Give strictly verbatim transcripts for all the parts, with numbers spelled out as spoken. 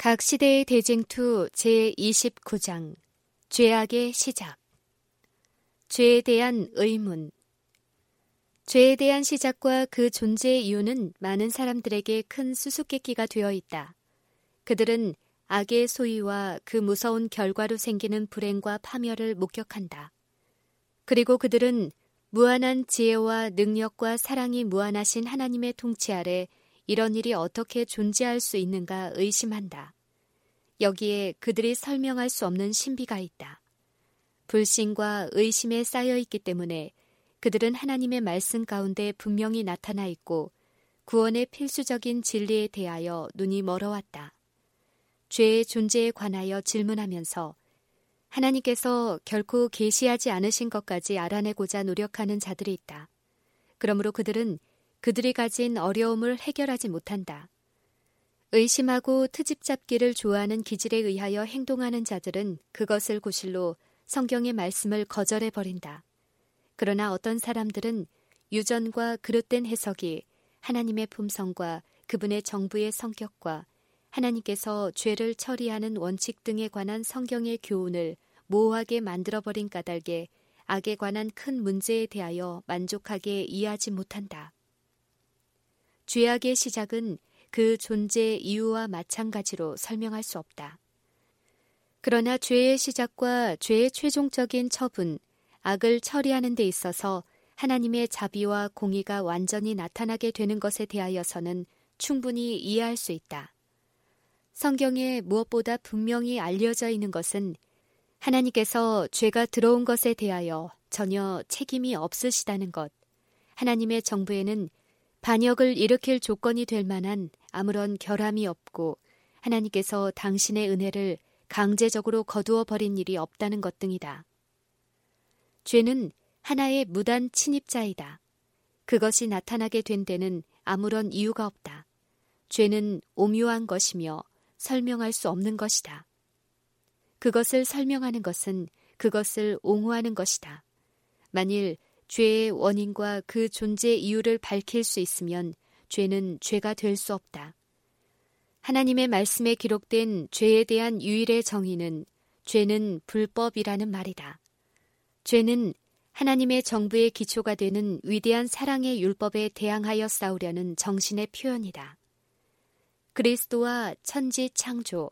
각 시대의 대쟁투 제이십구 장 죄악의 시작. 죄에 대한 의문. 죄에 대한 시작과 그 존재의 이유는 많은 사람들에게 큰 수수께끼가 되어 있다. 그들은 악의 소위와 그 무서운 결과로 생기는 불행과 파멸을 목격한다. 그리고 그들은 무한한 지혜와 능력과 사랑이 무한하신 하나님의 통치 아래 이런 일이 어떻게 존재할 수 있는가 의심한다. 여기에 그들이 설명할 수 없는 신비가 있다. 불신과 의심에 쌓여 있기 때문에 그들은 하나님의 말씀 가운데 분명히 나타나 있고 구원의 필수적인 진리에 대하여 눈이 멀어왔다. 죄의 존재에 관하여 질문하면서 하나님께서 결코 계시하지 않으신 것까지 알아내고자 노력하는 자들이 있다. 그러므로 그들은 그들이 가진 어려움을 해결하지 못한다. 의심하고 트집 잡기를 좋아하는 기질에 의하여 행동하는 자들은 그것을 구실로 성경의 말씀을 거절해버린다. 그러나 어떤 사람들은 유전과 그릇된 해석이 하나님의 품성과 그분의 정부의 성격과 하나님께서 죄를 처리하는 원칙 등에 관한 성경의 교훈을 모호하게 만들어버린 까닭에 악에 관한 큰 문제에 대하여 만족하게 이해하지 못한다. 죄악의 시작은 그 존재의 이유와 마찬가지로 설명할 수 없다. 그러나 죄의 시작과 죄의 최종적인 처분, 악을 처리하는 데 있어서 하나님의 자비와 공의가 완전히 나타나게 되는 것에 대하여서는 충분히 이해할 수 있다. 성경에 무엇보다 분명히 알려져 있는 것은 하나님께서 죄가 들어온 것에 대하여 전혀 책임이 없으시다는 것, 하나님의 정부에는 반역을 일으킬 조건이 될 만한 아무런 결함이 없고 하나님께서 당신의 은혜를 강제적으로 거두어 버린 일이 없다는 것 등이다. 죄는 하나의 무단 침입자이다. 그것이 나타나게 된 데는 아무런 이유가 없다. 죄는 오묘한 것이며 설명할 수 없는 것이다. 그것을 설명하는 것은 그것을 옹호하는 것이다. 만일 죄의 원인과 그 존재 이유를 밝힐 수 있으면 죄는 죄가 될 수 없다. 하나님의 말씀에 기록된 죄에 대한 유일의 정의는 죄는 불법이라는 말이다. 죄는 하나님의 정부의 기초가 되는 위대한 사랑의 율법에 대항하여 싸우려는 정신의 표현이다. 그리스도와 천지 창조.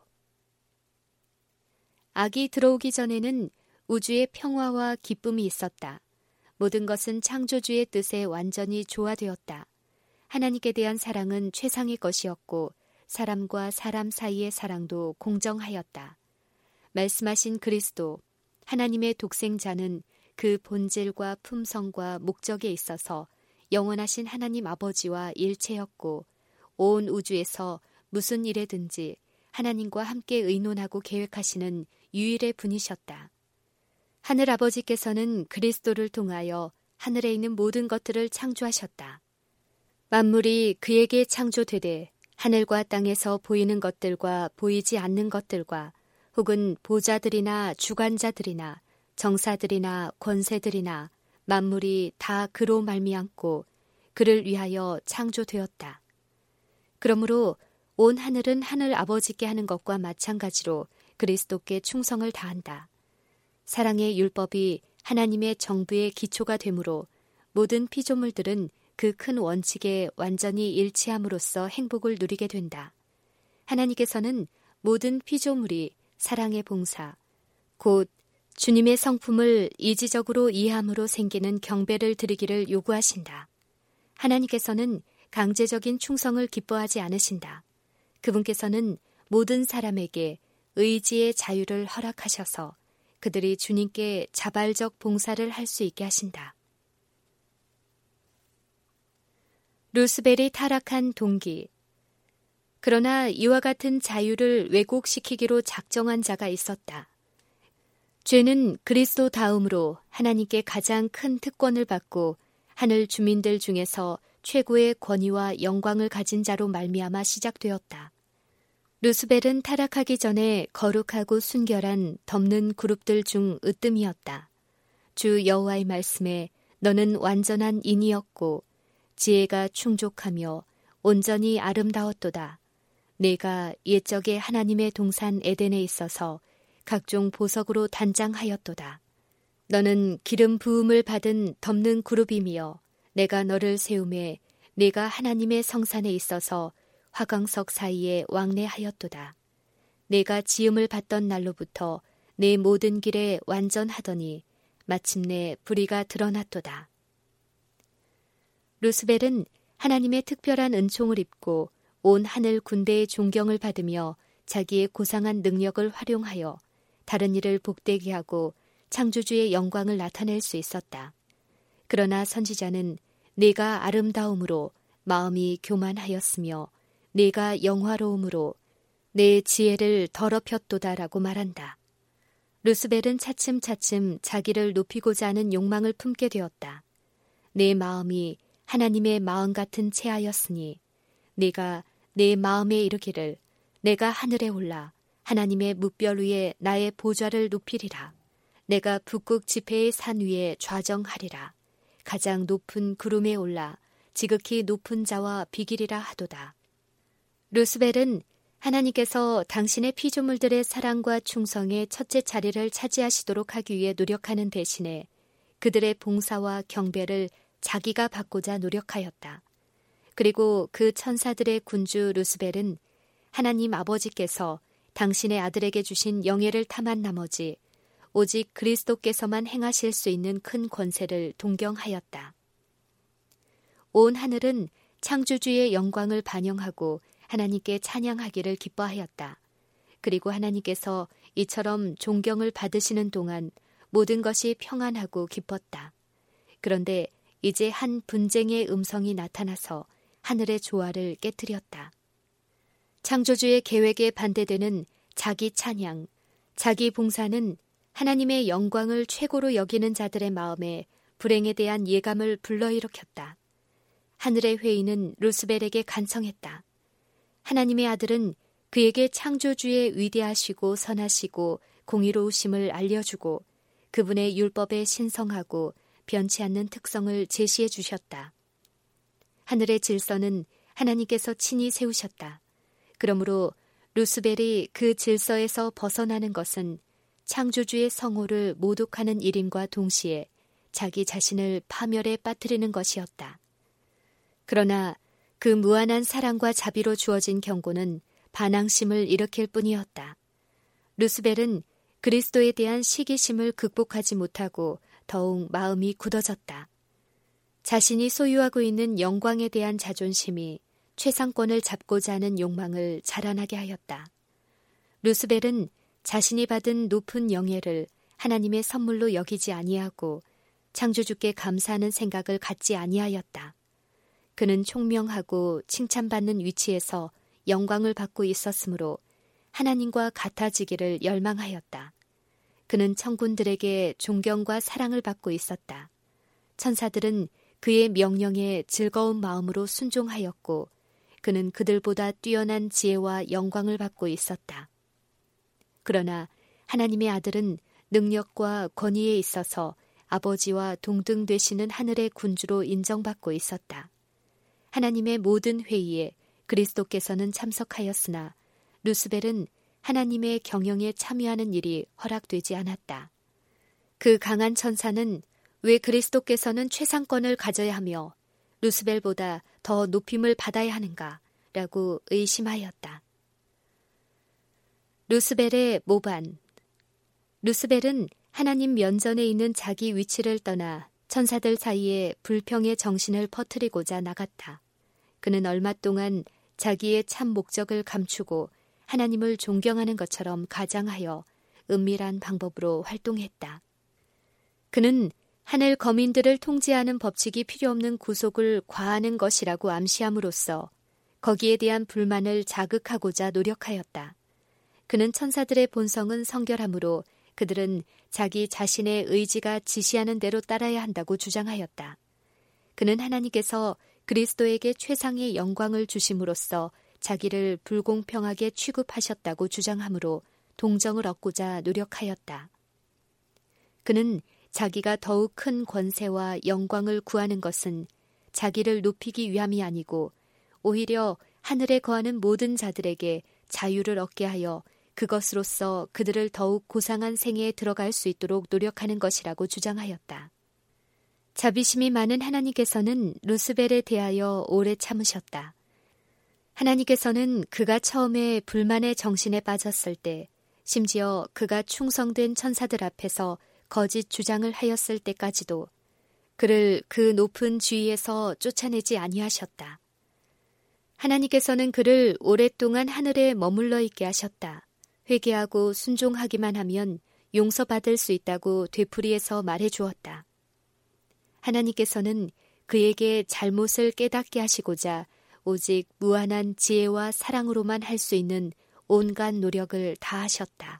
악이 들어오기 전에는 우주의 평화와 기쁨이 있었다. 모든 것은 창조주의 뜻에 완전히 조화되었다. 하나님께 대한 사랑은 최상의 것이었고 사람과 사람 사이의 사랑도 공정하였다. 말씀하신 그리스도, 하나님의 독생자는 그 본질과 품성과 목적에 있어서 영원하신 하나님 아버지와 일체였고 온 우주에서 무슨 일에든지 하나님과 함께 의논하고 계획하시는 유일의 분이셨다. 하늘 아버지께서는 그리스도를 통하여 하늘에 있는 모든 것들을 창조하셨다. 만물이 그에게 창조되되 하늘과 땅에서 보이는 것들과 보이지 않는 것들과 혹은 보좌들이나 주관자들이나 정사들이나 권세들이나 만물이 다 그로 말미암고 그를 위하여 창조되었다. 그러므로 온 하늘은 하늘 아버지께 하는 것과 마찬가지로 그리스도께 충성을 다한다. 사랑의 율법이 하나님의 정부의 기초가 되므로 모든 피조물들은 그 큰 원칙에 완전히 일치함으로써 행복을 누리게 된다. 하나님께서는 모든 피조물이 사랑의 봉사, 곧 주님의 성품을 이지적으로 이해함으로 생기는 경배를 드리기를 요구하신다. 하나님께서는 강제적인 충성을 기뻐하지 않으신다. 그분께서는 모든 사람에게 의지의 자유를 허락하셔서 그들이 주님께 자발적 봉사를 할 수 있게 하신다. 루스벨이 타락한 동기. 그러나 이와 같은 자유를 왜곡시키기로 작정한 자가 있었다. 죄는 그리스도 다음으로 하나님께 가장 큰 특권을 받고 하늘 주민들 중에서 최고의 권위와 영광을 가진 자로 말미암아 시작되었다. 루스벨은 타락하기 전에 거룩하고 순결한 덮는 그룹들 중 으뜸이었다. 주 여호와의 말씀에 너는 완전한 인이었고 지혜가 충족하며 온전히 아름다웠도다. 내가 옛적에 하나님의 동산 에덴에 있어서 각종 보석으로 단장하였도다. 너는 기름 부음을 받은 덮는 그룹이며 내가 너를 세우매 내가 하나님의 성산에 있어서 화강석 사이에 왕래하였도다. 내가 지음을 받던 날로부터 내 모든 길에 완전하더니 마침내 불의가 드러났도다. 루스벨은 하나님의 특별한 은총을 입고 온 하늘 군대의 존경을 받으며 자기의 고상한 능력을 활용하여 다른 이를 복되게 하고 창조주의 영광을 나타낼 수 있었다. 그러나 선지자는 내가 아름다움으로 마음이 교만하였으며 내가 영화로움으로 내 지혜를 더럽혔도다라고 말한다. 루스벨은 차츰차츰 자기를 높이고자 하는 욕망을 품게 되었다. 내 마음이 하나님의 마음 같은 채하였으니 내가 내 마음에 이르기를 내가 하늘에 올라 하나님의 뭇별 위에 나의 보좌를 높이리라. 내가 북극 지폐의 산 위에 좌정하리라. 가장 높은 구름에 올라 지극히 높은 자와 비기리라 하도다. 루스벨은 하나님께서 당신의 피조물들의 사랑과 충성의 첫째 자리를 차지하시도록 하기 위해 노력하는 대신에 그들의 봉사와 경배를 자기가 받고자 노력하였다. 그리고 그 천사들의 군주 루스벨은 하나님 아버지께서 당신의 아들에게 주신 영예를 탐한 나머지 오직 그리스도께서만 행하실 수 있는 큰 권세를 동경하였다. 온 하늘은 창조주의 영광을 반영하고 하나님께 찬양하기를 기뻐하였다. 그리고 하나님께서 이처럼 존경을 받으시는 동안 모든 것이 평안하고 기뻤다. 그런데 이제 한 분쟁의 음성이 나타나서 하늘의 조화를 깨뜨렸다. 창조주의 계획에 반대되는 자기 찬양, 자기 봉사는 하나님의 영광을 최고로 여기는 자들의 마음에 불행에 대한 예감을 불러일으켰다. 하늘의 회의는 루스벨에게 간청했다. 하나님의 아들은 그에게 창조주의 위대하시고 선하시고 공의로우심을 알려주고 그분의 율법에 신성하고 변치 않는 특성을 제시해 주셨다. 하늘의 질서는 하나님께서 친히 세우셨다. 그러므로 루스벨이 그 질서에서 벗어나는 것은 창조주의 성호를 모독하는 일임과 동시에 자기 자신을 파멸에 빠뜨리는 것이었다. 그러나 그 무한한 사랑과 자비로 주어진 경고는 반항심을 일으킬 뿐이었다. 루스벨은 그리스도에 대한 시기심을 극복하지 못하고 더욱 마음이 굳어졌다. 자신이 소유하고 있는 영광에 대한 자존심이 최상권을 잡고자 하는 욕망을 자라나게 하였다. 루스벨은 자신이 받은 높은 영예를 하나님의 선물로 여기지 아니하고 창조주께 감사하는 생각을 갖지 아니하였다. 그는 총명하고 칭찬받는 위치에서 영광을 받고 있었으므로 하나님과 같아지기를 열망하였다. 그는 천군들에게 존경과 사랑을 받고 있었다. 천사들은 그의 명령에 즐거운 마음으로 순종하였고 그는 그들보다 뛰어난 지혜와 영광을 받고 있었다. 그러나 하나님의 아들은 능력과 권위에 있어서 아버지와 동등 되시는 하늘의 군주로 인정받고 있었다. 하나님의 모든 회의에 그리스도께서는 참석하였으나 루스벨은 하나님의 경영에 참여하는 일이 허락되지 않았다. 그 강한 천사는 왜 그리스도께서는 최상권을 가져야 하며 루스벨보다 더 높임을 받아야 하는가라고 의심하였다. 루스벨의 모반. 루스벨은 하나님 면전에 있는 자기 위치를 떠나 천사들 사이에 불평의 정신을 퍼뜨리고자 나갔다. 그는 얼마 동안 자기의 참 목적을 감추고 하나님을 존경하는 것처럼 가장하여 은밀한 방법으로 활동했다. 그는 하늘 거민들을 통제하는 법칙이 필요 없는 구속을 과하는 것이라고 암시함으로써 거기에 대한 불만을 자극하고자 노력하였다. 그는 천사들의 본성은 성결하므로 그들은 자기 자신의 의지가 지시하는 대로 따라야 한다고 주장하였다. 그는 하나님께서 그리스도에게 최상의 영광을 주심으로써 자기를 불공평하게 취급하셨다고 주장하므로 동정을 얻고자 노력하였다. 그는 자기가 더욱 큰 권세와 영광을 구하는 것은 자기를 높이기 위함이 아니고 오히려 하늘에 거하는 모든 자들에게 자유를 얻게 하여 그것으로써 그들을 더욱 고상한 생애에 들어갈 수 있도록 노력하는 것이라고 주장하였다. 자비심이 많은 하나님께서는 루스벨에 대하여 오래 참으셨다. 하나님께서는 그가 처음에 불만의 정신에 빠졌을 때, 심지어 그가 충성된 천사들 앞에서 거짓 주장을 하였을 때까지도 그를 그 높은 지위에서 쫓아내지 아니하셨다. 하나님께서는 그를 오랫동안 하늘에 머물러 있게 하셨다. 회개하고 순종하기만 하면 용서받을 수 있다고 되풀이해서 말해 주었다. 하나님께서는 그에게 잘못을 깨닫게 하시고자 오직 무한한 지혜와 사랑으로만 할 수 있는 온갖 노력을 다하셨다.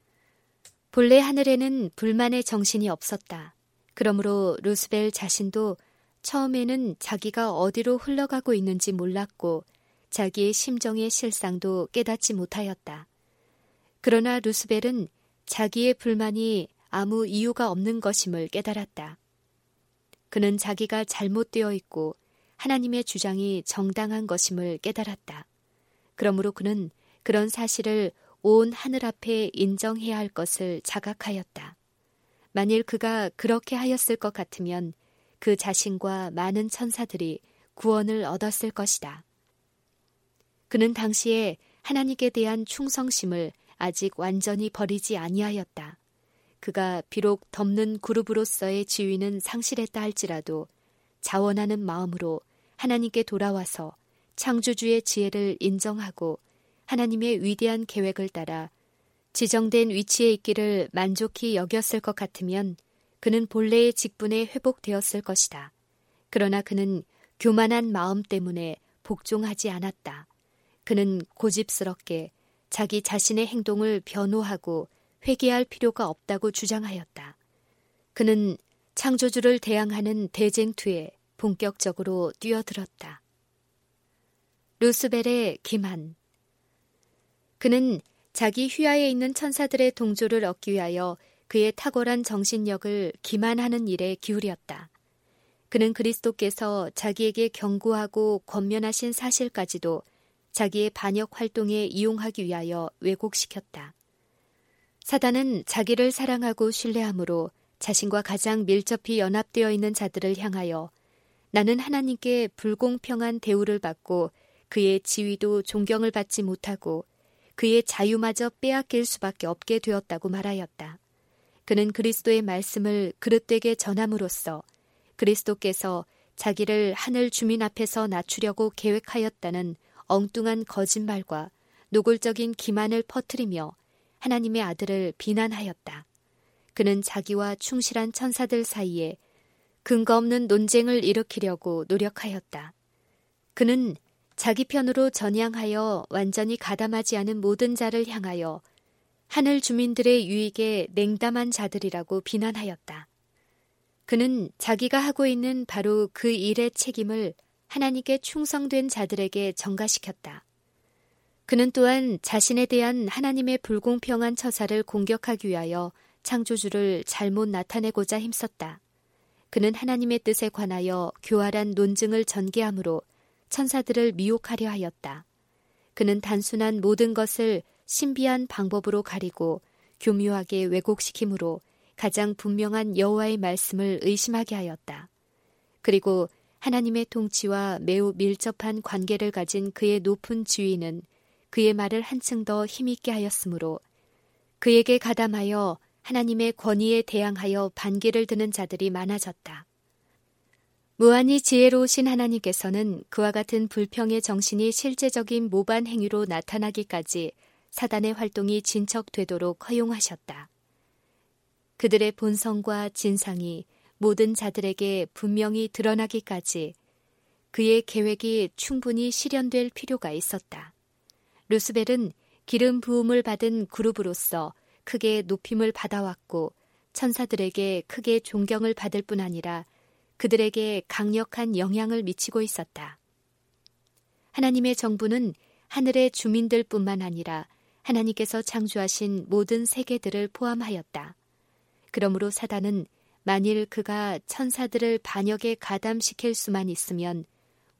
본래 하늘에는 불만의 정신이 없었다. 그러므로 루스벨 자신도 처음에는 자기가 어디로 흘러가고 있는지 몰랐고 자기의 심정의 실상도 깨닫지 못하였다. 그러나 루스벨은 자기의 불만이 아무 이유가 없는 것임을 깨달았다. 그는 자기가 잘못되어 있고 하나님의 주장이 정당한 것임을 깨달았다. 그러므로 그는 그런 사실을 온 하늘 앞에 인정해야 할 것을 자각하였다. 만일 그가 그렇게 하였을 것 같으면 그 자신과 많은 천사들이 구원을 얻었을 것이다. 그는 당시에 하나님께 대한 충성심을 아직 완전히 버리지 아니하였다. 그가 비록 덮는 그룹으로서의 지위는 상실했다 할지라도 자원하는 마음으로 하나님께 돌아와서 창조주의 지혜를 인정하고 하나님의 위대한 계획을 따라 지정된 위치에 있기를 만족히 여겼을 것 같으면 그는 본래의 직분에 회복되었을 것이다. 그러나 그는 교만한 마음 때문에 복종하지 않았다. 그는 고집스럽게 자기 자신의 행동을 변호하고 회개할 필요가 없다고 주장하였다. 그는 창조주를 대항하는 대쟁투에 본격적으로 뛰어들었다. 루스벨의 기만. 그는 자기 휘하에 있는 천사들의 동조를 얻기 위하여 그의 탁월한 정신력을 기만하는 일에 기울였다. 그는 그리스도께서 자기에게 경고하고 권면하신 사실까지도 자기의 반역 활동에 이용하기 위하여 왜곡시켰다. 사단은 자기를 사랑하고 신뢰함으로 자신과 가장 밀접히 연합되어 있는 자들을 향하여 나는 하나님께 불공평한 대우를 받고 그의 지위도 존경을 받지 못하고 그의 자유마저 빼앗길 수밖에 없게 되었다고 말하였다. 그는 그리스도의 말씀을 그릇되게 전함으로써 그리스도께서 자기를 하늘 주민 앞에서 낮추려고 계획하였다는 엉뚱한 거짓말과 노골적인 기만을 퍼뜨리며 하나님의 아들을 비난하였다. 그는 자기와 충실한 천사들 사이에 근거 없는 논쟁을 일으키려고 노력하였다. 그는 자기 편으로 전향하여 완전히 가담하지 않은 모든 자를 향하여 하늘 주민들의 유익에 냉담한 자들이라고 비난하였다. 그는 자기가 하고 있는 바로 그 일의 책임을 하나님께 충성된 자들에게 전가시켰다. 그는 또한 자신에 대한 하나님의 불공평한 처사를 공격하기 위하여 창조주를 잘못 나타내고자 힘썼다. 그는 하나님의 뜻에 관하여 교활한 논증을 전개함으로 천사들을 미혹하려 하였다. 그는 단순한 모든 것을 신비한 방법으로 가리고 교묘하게 왜곡시키므로 가장 분명한 여호와의 말씀을 의심하게 하였다. 그리고 하나님의 통치와 매우 밀접한 관계를 가진 그의 높은 지위는 그의 말을 한층 더 힘있게 하였으므로 그에게 가담하여 하나님의 권위에 대항하여 반기를 드는 자들이 많아졌다. 무한히 지혜로우신 하나님께서는 그와 같은 불평의 정신이 실제적인 모반 행위로 나타나기까지 사단의 활동이 진척되도록 허용하셨다. 그들의 본성과 진상이 모든 자들에게 분명히 드러나기까지 그의 계획이 충분히 실현될 필요가 있었다. 루스벨은 기름 부음을 받은 그룹으로서 크게 높임을 받아왔고 천사들에게 크게 존경을 받을 뿐 아니라 그들에게 강력한 영향을 미치고 있었다. 하나님의 정부는 하늘의 주민들뿐만 아니라 하나님께서 창조하신 모든 세계들을 포함하였다. 그러므로 사단은 만일 그가 천사들을 반역에 가담시킬 수만 있으면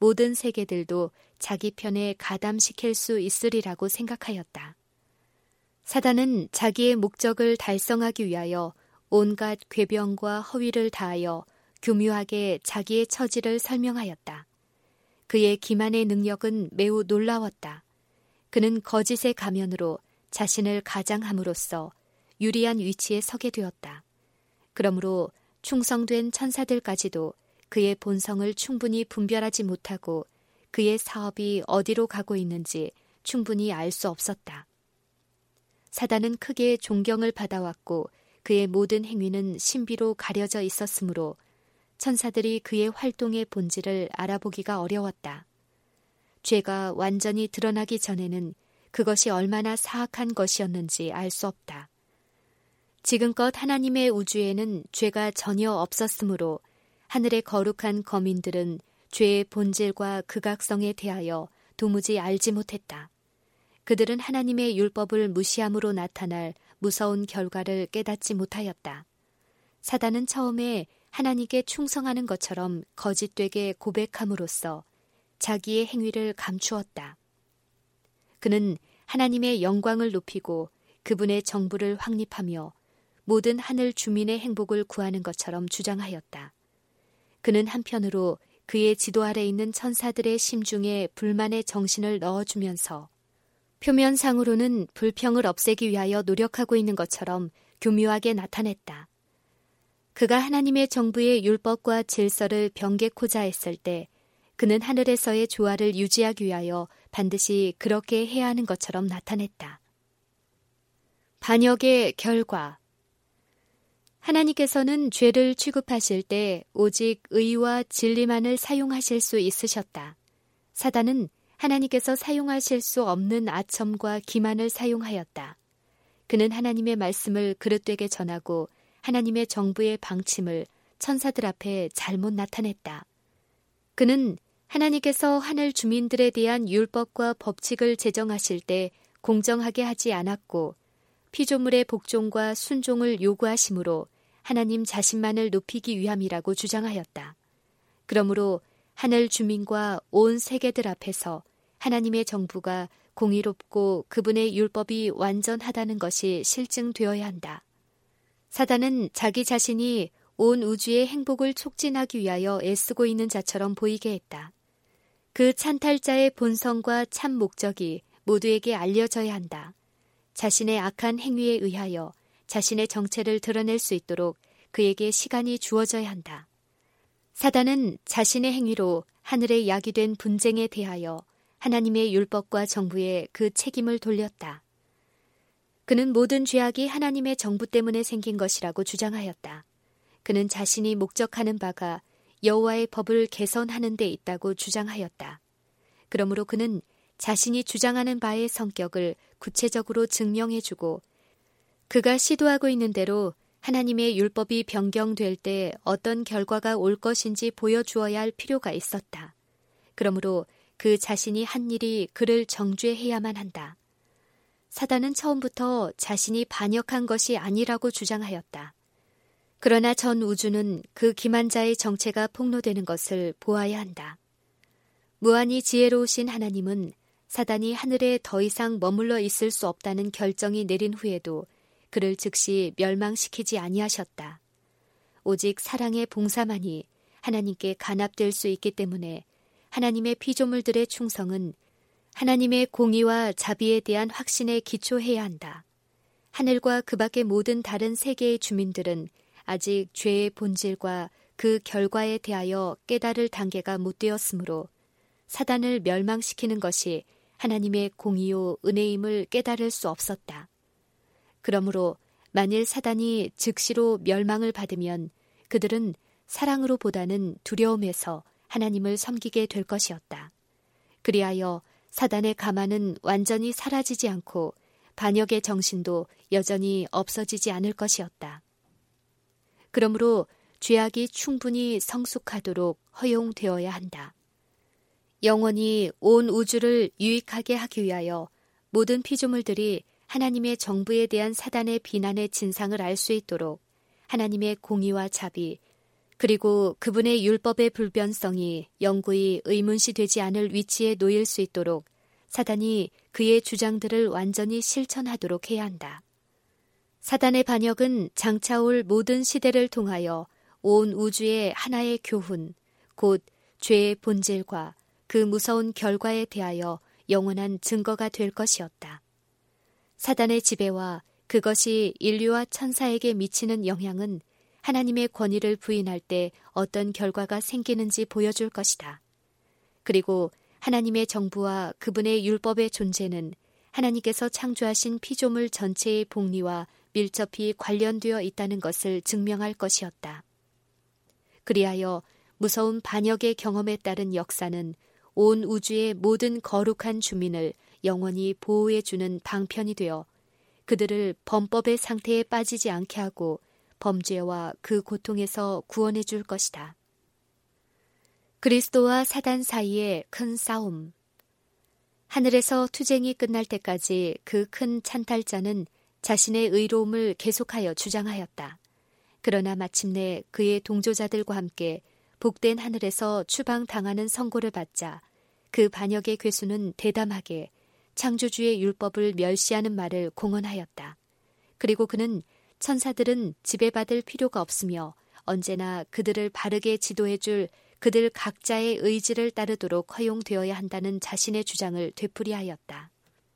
모든 세계들도 자기 편에 가담시킬 수 있으리라고 생각하였다. 사단은 자기의 목적을 달성하기 위하여 온갖 궤변과 허위를 다하여 교묘하게 자기의 처지를 설명하였다. 그의 기만의 능력은 매우 놀라웠다. 그는 거짓의 가면으로 자신을 가장함으로써 유리한 위치에 서게 되었다. 그러므로 충성된 천사들까지도 그의 본성을 충분히 분별하지 못하고 그의 사업이 어디로 가고 있는지 충분히 알 수 없었다. 사단은 크게 존경을 받아왔고 그의 모든 행위는 신비로 가려져 있었으므로 천사들이 그의 활동의 본질을 알아보기가 어려웠다. 죄가 완전히 드러나기 전에는 그것이 얼마나 사악한 것이었는지 알 수 없다. 지금껏 하나님의 우주에는 죄가 전혀 없었으므로 하늘의 거룩한 거민들은 죄의 본질과 극악성에 대하여 도무지 알지 못했다. 그들은 하나님의 율법을 무시함으로 나타날 무서운 결과를 깨닫지 못하였다. 사단은 처음에 하나님께 충성하는 것처럼 거짓되게 고백함으로써 자기의 행위를 감추었다. 그는 하나님의 영광을 높이고 그분의 정부를 확립하며 모든 하늘 주민의 행복을 구하는 것처럼 주장하였다. 그는 한편으로 그의 지도 아래 있는 천사들의 심중에 불만의 정신을 넣어주면서 표면상으로는 불평을 없애기 위하여 노력하고 있는 것처럼 교묘하게 나타냈다. 그가 하나님의 정부의 율법과 질서를 변개코자 했을 때 그는 하늘에서의 조화를 유지하기 위하여 반드시 그렇게 해야 하는 것처럼 나타냈다. 반역의 결과. 하나님께서는 죄를 취급하실 때 오직 의와 진리만을 사용하실 수 있으셨다. 사단은 하나님께서 사용하실 수 없는 아첨과 기만을 사용하였다. 그는 하나님의 말씀을 그릇되게 전하고 하나님의 정부의 방침을 천사들 앞에 잘못 나타냈다. 그는 하나님께서 하늘 주민들에 대한 율법과 법칙을 제정하실 때 공정하게 하지 않았고 피조물의 복종과 순종을 요구하심으로 하나님 자신만을 높이기 위함이라고 주장하였다. 그러므로 하늘 주민과 온 세계들 앞에서 하나님의 정부가 공의롭고 그분의 율법이 완전하다는 것이 실증되어야 한다. 사단은 자기 자신이 온 우주의 행복을 촉진하기 위하여 애쓰고 있는 자처럼 보이게 했다. 그 찬탈자의 본성과 참 목적이 모두에게 알려져야 한다. 자신의 악한 행위에 의하여 자신의 정체를 드러낼 수 있도록 그에게 시간이 주어져야 한다. 사단은 자신의 행위로 하늘에 야기된 분쟁에 대하여 하나님의 율법과 정부에 그 책임을 돌렸다. 그는 모든 죄악이 하나님의 정부 때문에 생긴 것이라고 주장하였다. 그는 자신이 목적하는 바가 여호와의 법을 개선하는 데 있다고 주장하였다. 그러므로 그는 자신이 주장하는 바의 성격을 구체적으로 증명해주고 그가 시도하고 있는 대로 하나님의 율법이 변경될 때 어떤 결과가 올 것인지 보여주어야 할 필요가 있었다. 그러므로 그 자신이 한 일이 그를 정죄해야만 한다. 사단은 처음부터 자신이 반역한 것이 아니라고 주장하였다. 그러나 전 우주는 그 기만자의 정체가 폭로되는 것을 보아야 한다. 무한히 지혜로우신 하나님은 사단이 하늘에 더 이상 머물러 있을 수 없다는 결정이 내린 후에도 그를 즉시 멸망시키지 아니하셨다. 오직 사랑의 봉사만이 하나님께 간합될 수 있기 때문에 하나님의 피조물들의 충성은 하나님의 공의와 자비에 대한 확신에 기초해야 한다. 하늘과 그 밖의 모든 다른 세계의 주민들은 아직 죄의 본질과 그 결과에 대하여 깨달을 단계가 못 되었으므로 사단을 멸망시키는 것이 하나님의 공의요 은혜임을 깨달을 수 없었다. 그러므로 만일 사단이 즉시로 멸망을 받으면 그들은 사랑으로보다는 두려움에서 하나님을 섬기게 될 것이었다. 그리하여 사단의 가만은 완전히 사라지지 않고 반역의 정신도 여전히 없어지지 않을 것이었다. 그러므로 죄악이 충분히 성숙하도록 허용되어야 한다. 영원히 온 우주를 유익하게 하기 위하여 모든 피조물들이 하나님의 정부에 대한 사단의 비난의 진상을 알 수 있도록 하나님의 공의와 자비, 그리고 그분의 율법의 불변성이 영구히 의문시 되지 않을 위치에 놓일 수 있도록 사단이 그의 주장들을 완전히 실천하도록 해야 한다. 사단의 반역은 장차올 모든 시대를 통하여 온 우주의 하나의 교훈, 곧 죄의 본질과 그 무서운 결과에 대하여 영원한 증거가 될 것이었다. 사단의 지배와 그것이 인류와 천사에게 미치는 영향은 하나님의 권위를 부인할 때 어떤 결과가 생기는지 보여줄 것이다. 그리고 하나님의 정부와 그분의 율법의 존재는 하나님께서 창조하신 피조물 전체의 복리와 밀접히 관련되어 있다는 것을 증명할 것이었다. 그리하여 무서운 반역의 경험에 따른 역사는 온 우주의 모든 거룩한 주민을 영원히 보호해주는 방편이 되어 그들을 범법의 상태에 빠지지 않게 하고 범죄와 그 고통에서 구원해 줄 것이다. 그리스도와 사단 사이의 큰 싸움. 하늘에서 투쟁이 끝날 때까지 그 큰 찬탈자는 자신의 의로움을 계속하여 주장하였다. 그러나 마침내 그의 동조자들과 함께 복된 하늘에서 추방당하는 선고를 받자 그 반역의 괴수는 대담하게 창조주의 율법을 멸시하는 말을 공언하였다. 그리고 그는 천사들은 지배받을 필요가 없으며 언제나 그들을 바르게 지도해줄 그들 각자의 의지를 따르도록 허용되어야 한다는 자신의 주장을 되풀이하였다.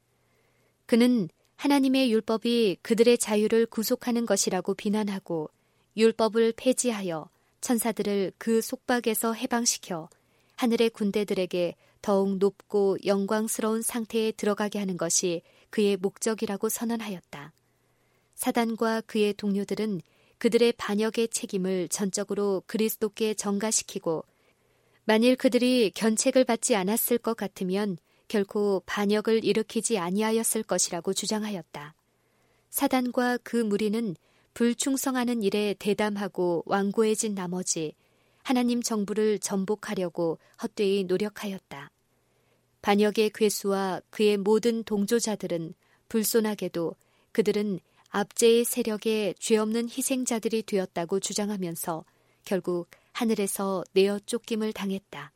그는 하나님의 율법이 그들의 자유를 구속하는 것이라고 비난하고 율법을 폐지하여 천사들을 그 속박에서 해방시켜 하늘의 군대들에게 더욱 높고 영광스러운 상태에 들어가게 하는 것이 그의 목적이라고 선언하였다. 사단과 그의 동료들은 그들의 반역의 책임을 전적으로 그리스도께 전가시키고 만일 그들이 견책을 받지 않았을 것 같으면 결코 반역을 일으키지 아니하였을 것이라고 주장하였다. 사단과 그 무리는 불충성하는 일에 대담하고 완고해진 나머지 하나님 정부를 전복하려고 헛되이 노력하였다. 반역의 괴수와 그의 모든 동조자들은 불손하게도 그들은 압제의 세력에 죄 없는 희생자들이 되었다고 주장하면서 결국 하늘에서 내어 쫓김을 당했다.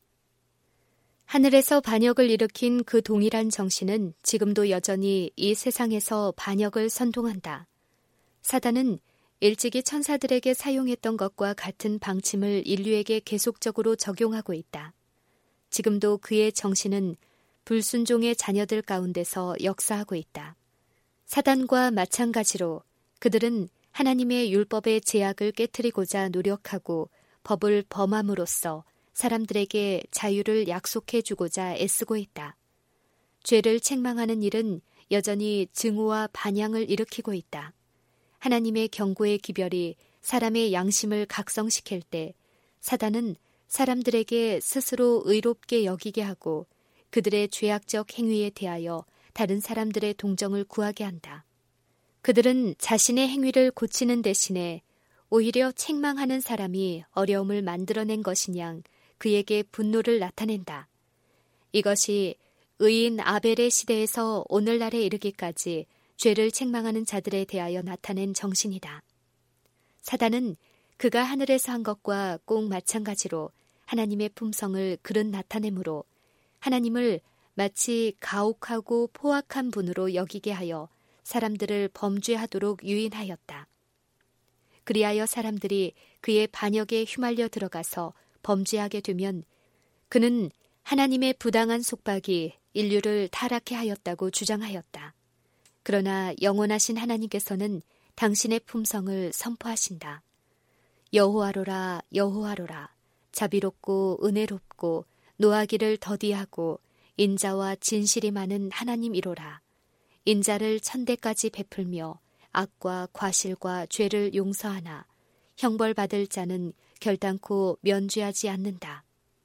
하늘에서 반역을 일으킨 그 동일한 정신은 지금도 여전히 이 세상에서 반역을 선동한다. 사단은 일찍이 천사들에게 사용했던 것과 같은 방침을 인류에게 계속적으로 적용하고 있다. 지금도 그의 정신은 불순종의 자녀들 가운데서 역사하고 있다. 사단과 마찬가지로 그들은 하나님의 율법의 제약을 깨트리고자 노력하고 법을 범함으로써 사람들에게 자유를 약속해 주고자 애쓰고 있다. 죄를 책망하는 일은 여전히 증오와 반향을 일으키고 있다. 하나님의 경고의 기별이 사람의 양심을 각성시킬 때 사단은 사람들에게 스스로 의롭게 여기게 하고 그들의 죄악적 행위에 대하여 다른 사람들의 동정을 구하게 한다. 그들은 자신의 행위를 고치는 대신에 오히려 책망하는 사람이 어려움을 만들어낸 것이냥 그에게 분노를 나타낸다. 이것이 의인 아벨의 시대에서 오늘날에 이르기까지 죄를 책망하는 자들에 대하여 나타낸 정신이다. 사단은 그가 하늘에서 한 것과 꼭 마찬가지로 하나님의 품성을 그릇 나타내므로 하나님을 마치 가혹하고 포악한 분으로 여기게 하여 사람들을 범죄하도록 유인하였다. 그리하여 사람들이 그의 반역에 휘말려 들어가서 범죄하게 되면 그는 하나님의 부당한 속박이 인류를 타락해 하였다고 주장하였다. 그러나 영원하신 하나님께서는 당신의 품성을 선포하신다. 여호와로라 여호와로라 자비롭고 은혜롭고 노하기를 더디하고 인자와 진실이 많은 하나님이로라. 인자를 천대까지 베풀며 악과 과실과 죄를 용서하나 형벌받을 자는 결단코 면죄하지 않는다.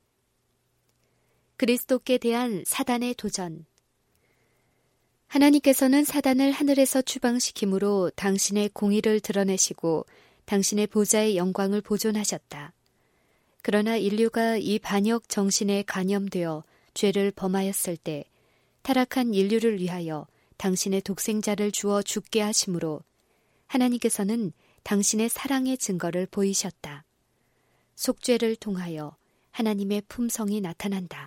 그리스도께 대한 사단의 도전. 하나님께서는 사단을 하늘에서 추방시킴으로 당신의 공의를 드러내시고 당신의 보좌의 영광을 보존하셨다. 그러나 인류가 이 반역 정신에 간염되어 죄를 범하였을 때 타락한 인류를 위하여 당신의 독생자를 주어 죽게 하심으로 하나님께서는 당신의 사랑의 증거를 보이셨다. 속죄를 통하여 하나님의 품성이 나타난다.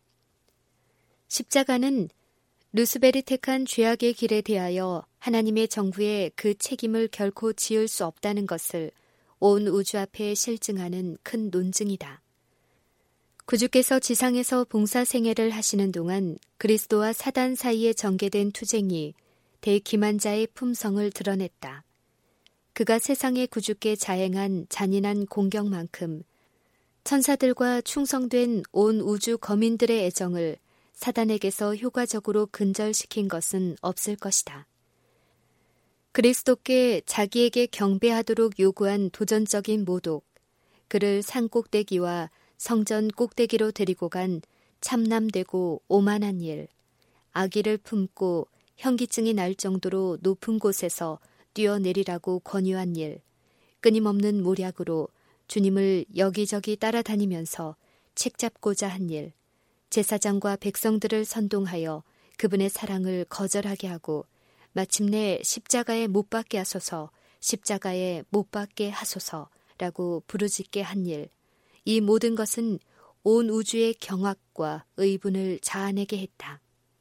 십자가는 루스벨이 택한 죄악의 길에 대하여 하나님의 정부에 그 책임을 결코 지을 수 없다는 것을 온 우주 앞에 실증하는 큰 논증이다. 구주께서 지상에서 봉사 생애를 하시는 동안 그리스도와 사단 사이에 전개된 투쟁이 대기만자의 품성을 드러냈다. 그가 세상의 구주께 자행한 잔인한 공격만큼 천사들과 충성된 온 우주 거민들의 애정을 사단에게서 효과적으로 근절시킨 것은 없을 것이다. 그리스도께 자기에게 경배하도록 요구한 도전적인 모독, 그를 산 꼭대기와 성전 꼭대기로 데리고 간 참남되고 오만한 일, 아기를 품고 현기증이 날 정도로 높은 곳에서 뛰어내리라고 권유한 일, 끊임없는 모략으로 주님을 여기저기 따라다니면서 책 잡고자 한 일, 제사장과 백성들을 선동하여 그분의 사랑을 거절하게 하고 마침내 십자가에 못 박게 하소서, 십자가에 못 박게 하소서라고 부르짖게 한 일, 이 모든 것은 온 우주의 경악과 의분을 자아내게 했다.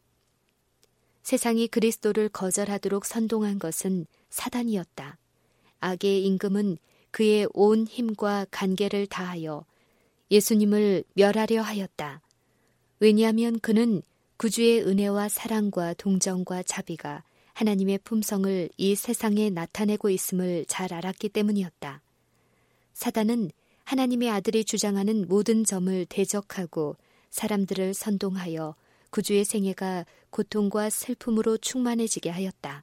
세상이 그리스도를 거절하도록 선동한 것은 사단이었다. 악의 임금은 그의 온 힘과 간계를 다하여 예수님을 멸하려 하였다. 왜냐하면 그는 구주의 은혜와 사랑과 동정과 자비가 하나님의 품성을 이 세상에 나타내고 있음을 잘 알았기 때문이었다. 사단은 하나님의 아들이 주장하는 모든 점을 대적하고 사람들을 선동하여 구주의 생애가 고통과 슬픔으로 충만해지게 하였다.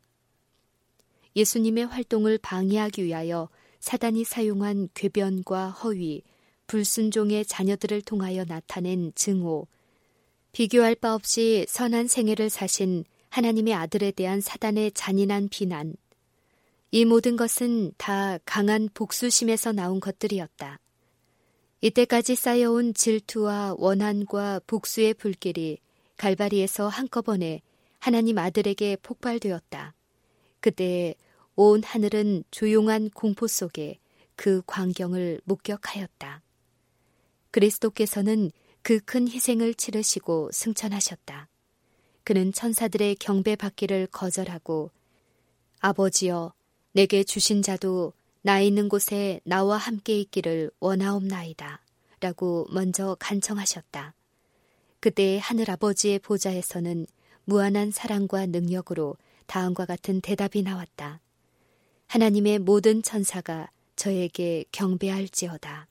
예수님의 활동을 방해하기 위하여 사단이 사용한 궤변과 허위, 불순종의 자녀들을 통하여 나타낸 증오, 비교할 바 없이 선한 생애를 사신 하나님의 아들에 대한 사단의 잔인한 비난, 이 모든 것은 다 강한 복수심에서 나온 것들이었다. 이때까지 쌓여온 질투와 원한과 복수의 불길이 갈바리에서 한꺼번에 하나님 아들에게 폭발되었다. 그때 온 하늘은 조용한 공포 속에 그 광경을 목격하였다. 그리스도께서는 그 큰 희생을 치르시고 승천하셨다. 그는 천사들의 경배받기를 거절하고 아버지여 내게 주신 자도 나 있는 곳에 나와 함께 있기를 원하옵나이다 라고 먼저 간청하셨다. 그때 하늘아버지의 보좌에서는 무한한 사랑과 능력으로 다음과 같은 대답이 나왔다. 하나님의 모든 천사가 저에게 경배할지어다.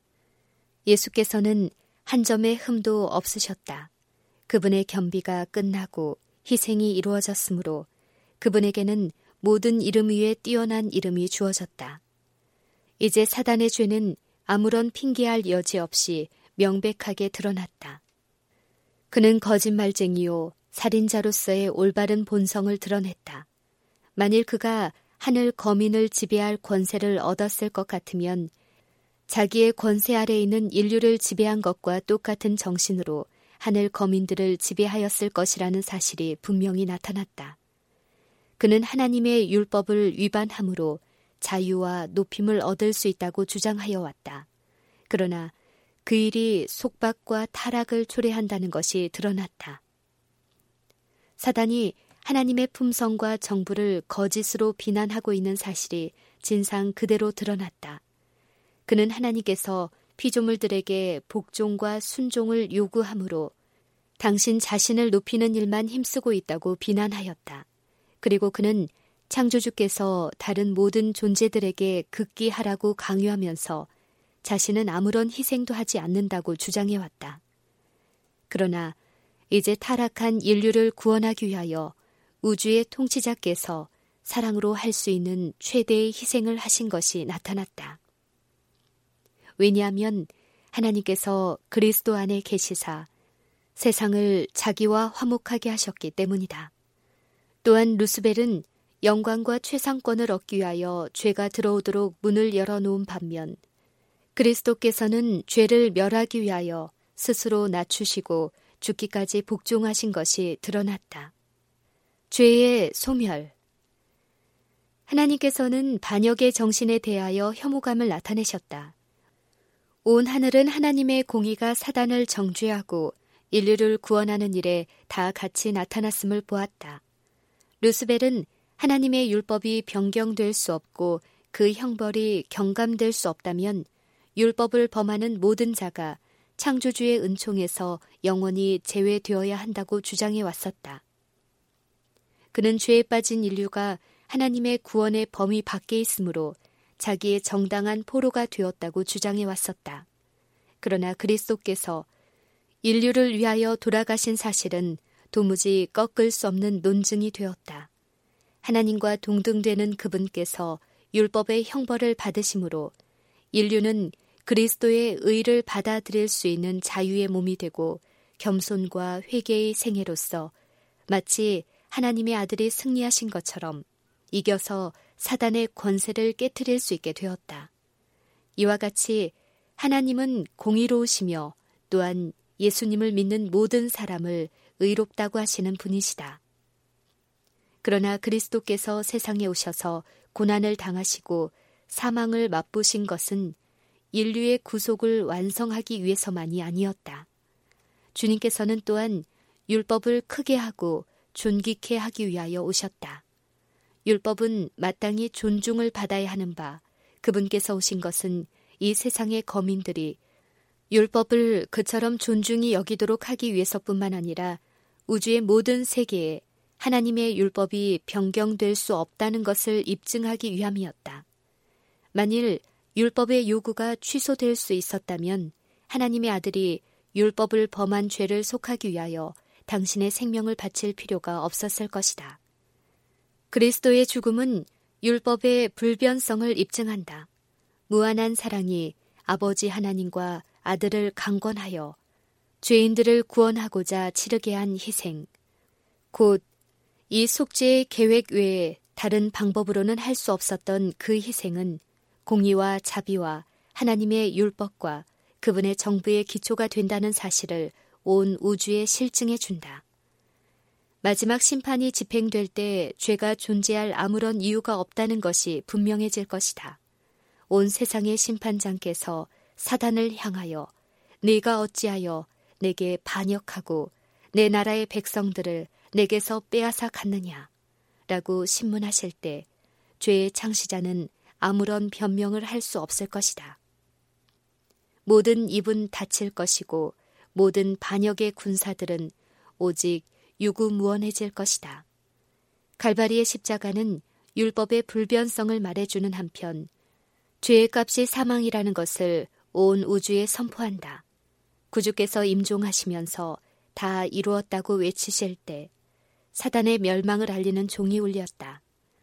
예수께서는 한 점의 흠도 없으셨다. 그분의 겸비가 끝나고 희생이 이루어졌으므로 그분에게는 모든 이름 위에 뛰어난 이름이 주어졌다. 이제 사단의 죄는 아무런 핑계할 여지 없이 명백하게 드러났다. 그는 거짓말쟁이요 살인자로서의 올바른 본성을 드러냈다. 만일 그가 하늘 거민을 지배할 권세를 얻었을 것 같으면 자기의 권세 아래 있는 인류를 지배한 것과 똑같은 정신으로 하늘 거민들을 지배하였을 것이라는 사실이 분명히 나타났다. 그는 하나님의 율법을 위반함으로 자유와 높임을 얻을 수 있다고 주장하여 왔다. 그러나 그 일이 속박과 타락을 초래한다는 것이 드러났다. 사단이 하나님의 품성과 정부를 거짓으로 비난하고 있는 사실이 진상 그대로 드러났다. 그는 하나님께서 피조물들에게 복종과 순종을 요구함으로 당신 자신을 높이는 일만 힘쓰고 있다고 비난하였다. 그리고 그는 창조주께서 다른 모든 존재들에게 극기하라고 강요하면서 자신은 아무런 희생도 하지 않는다고 주장해왔다. 그러나 이제 타락한 인류를 구원하기 위하여 우주의 통치자께서 사랑으로 할 수 있는 최대의 희생을 하신 것이 나타났다. 왜냐하면 하나님께서 그리스도 안에 계시사 세상을 자기와 화목하게 하셨기 때문이다. 또한 루스벨은 영광과 최상권을 얻기 위하여 죄가 들어오도록 문을 열어놓은 반면 그리스도께서는 죄를 멸하기 위하여 스스로 낮추시고 죽기까지 복종하신 것이 드러났다. 죄의 소멸. 하나님께서는 반역의 정신에 대하여 혐오감을 나타내셨다. 온 하늘은 하나님의 공의가 사단을 정죄하고 인류를 구원하는 일에 다 같이 나타났음을 보았다. 루스벨은 하나님의 율법이 변경될 수 없고 그 형벌이 경감될 수 없다면 율법을 범하는 모든 자가 창조주의 은총에서 영원히 제외되어야 한다고 주장해 왔었다. 그는 죄에 빠진 인류가 하나님의 구원의 범위 밖에 있으므로 자기의 정당한 포로가 되었다고 주장해 왔었다. 그러나 그리스도께서 인류를 위하여 돌아가신 사실은 도무지 꺾을 수 없는 논증이 되었다. 하나님과 동등되는 그분께서 율법의 형벌을 받으심으로 인류는 그리스도의 의를 받아들일 수 있는 자유의 몸이 되고 겸손과 회개의 생애로서 마치 하나님의 아들이 승리하신 것처럼 이겨서 사단의 권세를 깨트릴 수 있게 되었다. 이와 같이 하나님은 공의로우시며 또한 예수님을 믿는 모든 사람을 의롭다고 하시는 분이시다. 그러나 그리스도께서 세상에 오셔서 고난을 당하시고 사망을 맛보신 것은 인류의 구속을 완성하기 위해서만이 아니었다. 주님께서는 또한 율법을 크게 하고 존귀케 하기 위하여 오셨다. 율법은 마땅히 존중을 받아야 하는 바, 그분께서 오신 것은 이 세상의 거민들이 율법을 그처럼 존중히 여기도록 하기 위해서뿐만 아니라 우주의 모든 세계에 하나님의 율법이 변경될 수 없다는 것을 입증하기 위함이었다. 만일 율법의 요구가 취소될 수 있었다면 하나님의 아들이 율법을 범한 죄를 속하기 위하여 당신의 생명을 바칠 필요가 없었을 것이다. 그리스도의 죽음은 율법의 불변성을 입증한다. 무한한 사랑이 아버지 하나님과 아들을 강권하여 죄인들을 구원하고자 치르게 한 희생, 곧 이 속죄의 계획 외에 다른 방법으로는 할 수 없었던 그 희생은 공의와 자비와 하나님의 율법과 그분의 정부의 기초가 된다는 사실을 온 우주에 실증해 준다. 마지막 심판이 집행될 때 죄가 존재할 아무런 이유가 없다는 것이 분명해질 것이다. 온 세상의 심판장께서 사단을 향하여 네가 어찌하여 내게 반역하고 내 나라의 백성들을 내게서 빼앗아 갔느냐 라고 신문하실 때 죄의 창시자는 아무런 변명을 할 수 없을 것이다. 모든 입은 닫힐 것이고 모든 반역의 군사들은 오직 유구무원해질 것이다. 갈바리의 십자가는 율법의 불변성을 말해주는 한편 죄의 값이 사망이라는 것을 온 우주에 선포한다. 구주께서 임종하시면서 다 이루었다고 외치실 때 사단의 멸망을 알리는 종이 울렸다.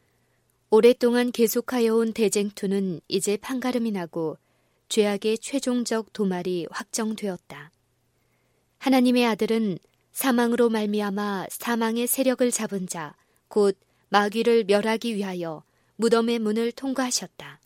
오랫동안 계속하여 온 대쟁투는 이제 판가름이 나고 죄악의 최종적 도말이 확정되었다. 하나님의 아들은 사망으로 말미암아 사망의 세력을 잡은 자, 곧 마귀를 멸하기 위하여 무덤의 문을 통과하셨다.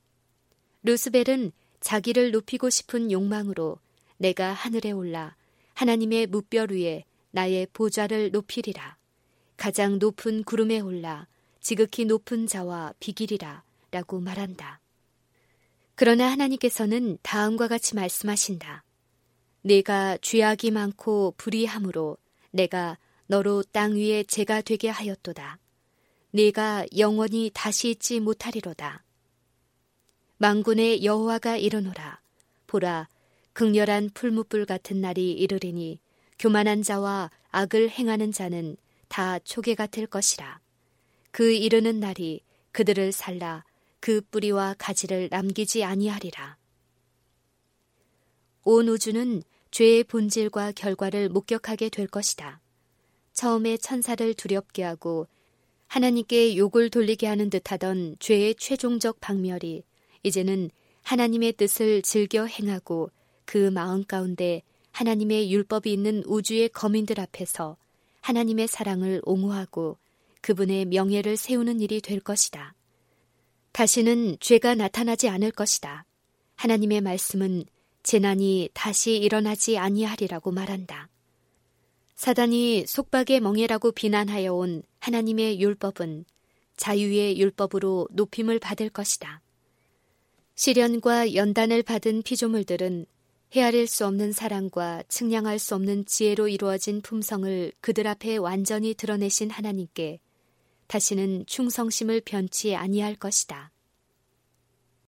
루스벨은 자기를 높이고 싶은 욕망으로 내가 하늘에 올라 하나님의 무별 위에 나의 보좌를 높이리라. 가장 높은 구름에 올라 지극히 높은 자와 비기리라 라고 말한다. 그러나 하나님께서는 다음과 같이 말씀하신다. 네가 죄악이 많고 불의함으로 내가 너로 땅 위에 재가 되게 하였도다. 네가 영원히 다시 있지 못하리로다. 만군의 여호와가 이르노라. 보라, 극렬한 풀무불 같은 날이 이르리니 교만한 자와 악을 행하는 자는 다 초계 같을 것이라. 그 이르는 날이 그들을 살라 그 뿌리와 가지를 남기지 아니하리라. 온 우주는 죄의 본질과 결과를 목격하게 될 것이다. 처음에 천사를 두렵게 하고 하나님께 욕을 돌리게 하는 듯하던 죄의 최종적 박멸이 이제는 하나님의 뜻을 즐겨 행하고 그 마음 가운데 하나님의 율법이 있는 우주의 거민들 앞에서 하나님의 사랑을 옹호하고 그분의 명예를 세우는 일이 될 것이다. 다시는 죄가 나타나지 않을 것이다. 하나님의 말씀은 재난이 다시 일어나지 아니하리라고 말한다. 사단이 속박의 멍에라고 비난하여 온 하나님의 율법은 자유의 율법으로 높임을 받을 것이다. 시련과 연단을 받은 피조물들은 헤아릴 수 없는 사랑과 측량할 수 없는 지혜로 이루어진 품성을 그들 앞에 완전히 드러내신 하나님께 다시는 충성심을 변치 아니할 것이다.